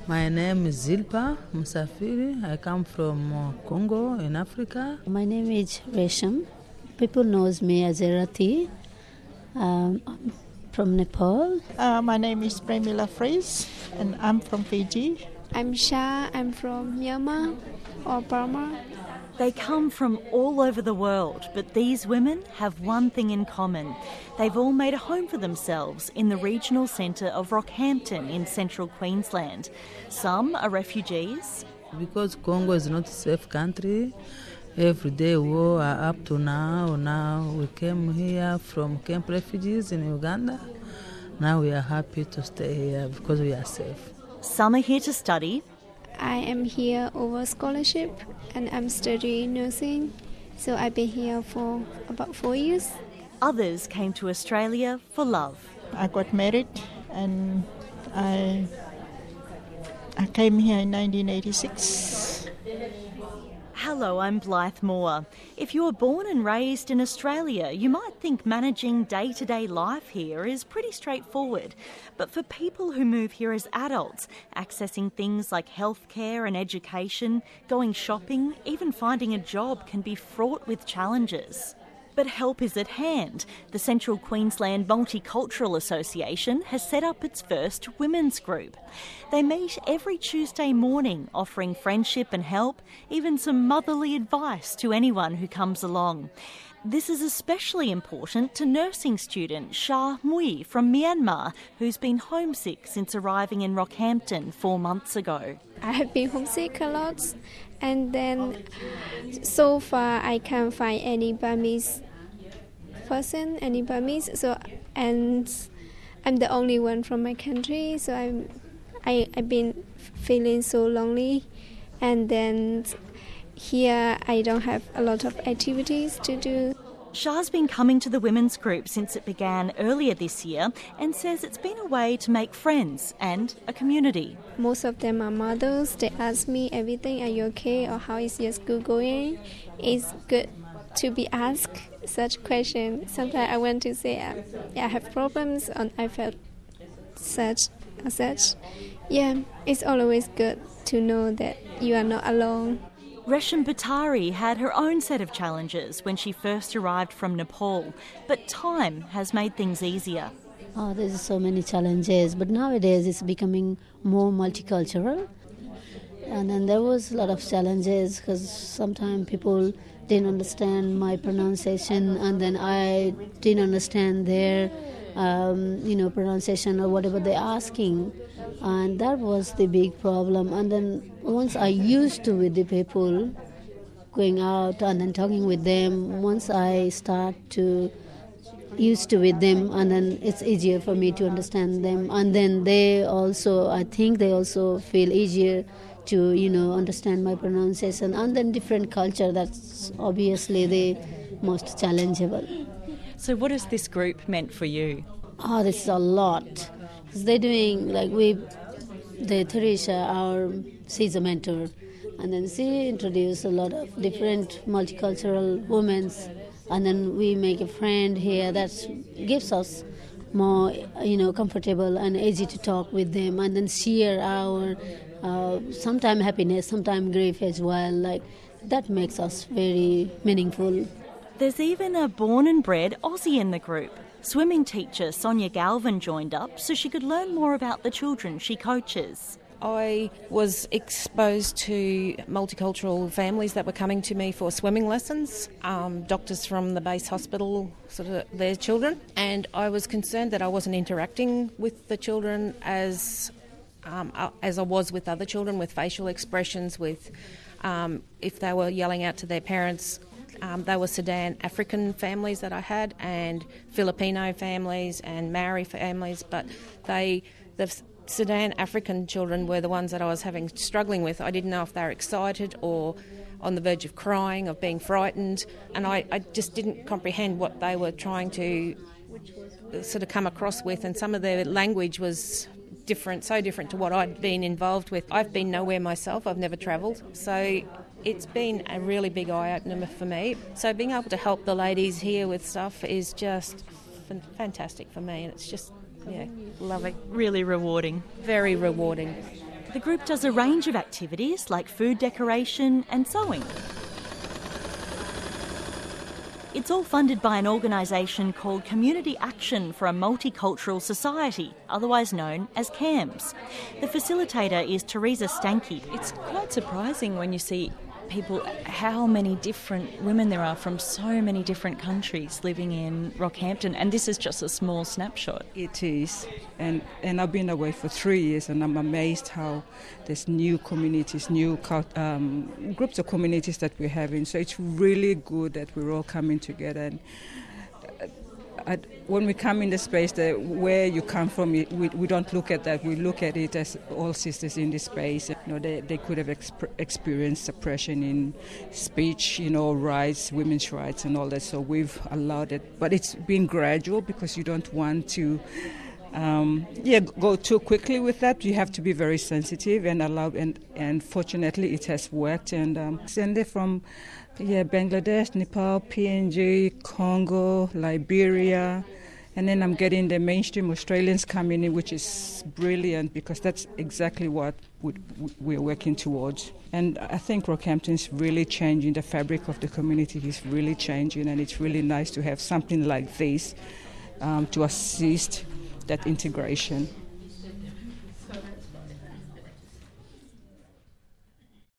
My name is Zilpa Musafiri. I come from Congo in Africa. My name is Resham. People knows me as Rati. I'm from Nepal. My name is Premila Fries and I'm from Fiji. I'm Shah. I'm from Myanmar or Burma. They come from all over the world, but these women have one thing in common. They've all made a home for themselves in the regional centre of Rockhampton in central Queensland. Some are refugees. Because Congo is not a safe country, every day war up to now. Now we came here from camp refugees in Uganda. Now we are happy to stay here because we are safe. Some are here to study. I am here over scholarship and I'm studying nursing. So I've been here for about 4 years. Others came to Australia for love. I got married and I came here in 1986. Hello, I'm Blythe Moore. If you were born and raised in Australia, you might think managing day-to-day life here is pretty straightforward. But for people who move here as adults, accessing things like healthcare and education, going shopping, even finding a job can be fraught with challenges. But help is at hand. The Central Queensland Multicultural Association has set up its first women's group. They meet every Tuesday morning, offering friendship and help, even some motherly advice to anyone who comes along. This is especially important to nursing student Shah Mui from Myanmar, who's been homesick since arriving in Rockhampton 4 months ago. I have been homesick a lot, and then so far I can't find any Burmese person, any Burmese. And I'm the only one from my country, so I've been feeling so lonely. And then here I don't have a lot of activities to do. Shah's been coming to the women's group since it began earlier this year and says it's been a way to make friends and a community. Most of them are mothers. They ask me everything, are you okay, or how is your school going? It's good to be asked such questions. Sometimes I want to say I have problems and I felt such. Yeah, it's always good to know that you are not alone. Resham Bhattari had her own set of challenges when she first arrived from Nepal, but time has made things easier. There's so many challenges, but nowadays it's becoming more multicultural. And then there was a lot of challenges because sometimes people didn't understand my pronunciation, and then I didn't understand their pronunciation or whatever they're asking. And that was the big problem. And then once I used to with the people going out and then talking with them, once I start to used to with them, and then it's easier for me to understand them. And then I think they also feel easier to, understand my pronunciation. And then different culture, that's obviously the most challengeable. So what has this group meant for you? This is a lot. They're doing, Theresa, she's a mentor, and then she introduced a lot of different multicultural women, and then we make a friend here that gives us more, comfortable and easy to talk with them, and then share our sometimes happiness, sometimes grief as well. That makes us very meaningful. There's even a born and bred Aussie in the group. Swimming teacher Sonia Galvin joined up so she could learn more about the children she coaches. I was exposed to multicultural families that were coming to me for swimming lessons, doctors from the base hospital, their children, and I was concerned that I wasn't interacting with the children as I was with other children, with facial expressions, with if they were yelling out to their parents. They were Sudan African families that I had, and Filipino families and Maori families, but the Sudan African children were the ones that I was struggling with. I didn't know if they were excited or on the verge of crying, of being frightened, and I just didn't comprehend what they were trying to sort of come across with, and some of their language was different, so different to what I'd been involved with. I've been nowhere myself, I've never travelled, so it's been a really big eye-opener for me. So being able to help the ladies here with stuff is just fantastic for me, and it's just, lovely. Really rewarding. Very rewarding. The group does a range of activities like food decoration and sewing. It's all funded by an organisation called Community Action for a Multicultural Society, otherwise known as CAMS. The facilitator is Teresa Stanky. It's quite surprising when you see people, how many different women there are from so many different countries living in Rockhampton, and this is just a small snapshot. It is, and I've been away for 3 years, and I'm amazed how there's new communities, new groups of communities that we're having. So it's really good that we're all coming together. And when we come in the space, where you come from, we don't look at that. We look at it as all sisters in this space. They could have experienced suppression in speech, rights, women's rights and all that. So we've allowed it. But it's been gradual because you don't want to go too quickly with that. You have to be very sensitive and allow. And fortunately, it has worked. And they're from Bangladesh, Nepal, PNG, Congo, Liberia, and then I'm getting the mainstream Australians coming in, which is brilliant because that's exactly what we're working towards. And I think Rockhampton's really changing. The fabric of the community is really changing, and it's really nice to have something like this to assist that integration.